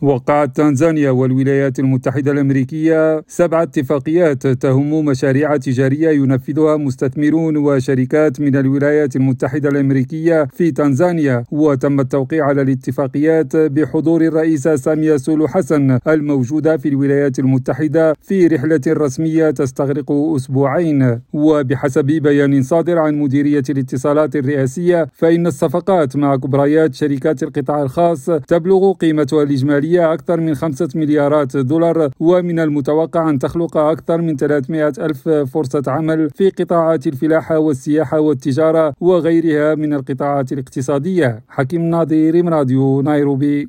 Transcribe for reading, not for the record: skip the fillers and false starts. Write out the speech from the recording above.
وقعت تنزانيا والولايات المتحدة الأمريكية 7 اتفاقيات تهم مشاريع تجارية ينفذها مستثمرون وشركات من الولايات المتحدة الأمريكية في تنزانيا. وتم التوقيع على الاتفاقيات بحضور الرئيسة سامية سولو حسن الموجودة في الولايات المتحدة في رحلة رسمية تستغرق أسبوعين. وبحسب بيان صادر عن مديرية الاتصالات الرئاسية فإن الصفقات مع كبريات شركات القطاع الخاص تبلغ قيمتها الإجمالية أكثر من 5 مليارات دولار، ومن المتوقع أن تخلق أكثر من 300 ألف فرصة عمل في قطاعات الفلاحة والسياحة والتجارة وغيرها من القطاعات الاقتصادية. حكيم ناظر، راديو نيروبي.